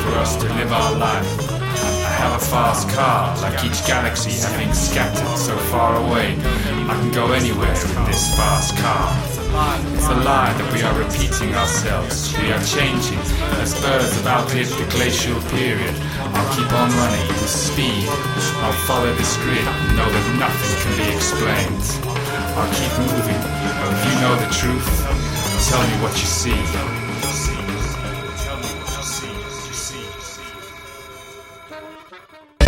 for us to live our life. I have a fast car, like each galaxy having scattered so far away. I can go anywhere in this fast car. It's a lie that we are repeating ourselves. We are changing as birds have outlived the glacial period. I'll keep on running with speed. I'll follow this grid, know that nothing can be explained. I'll keep moving. If you know the truth, tell me what you see. Tell me what you see.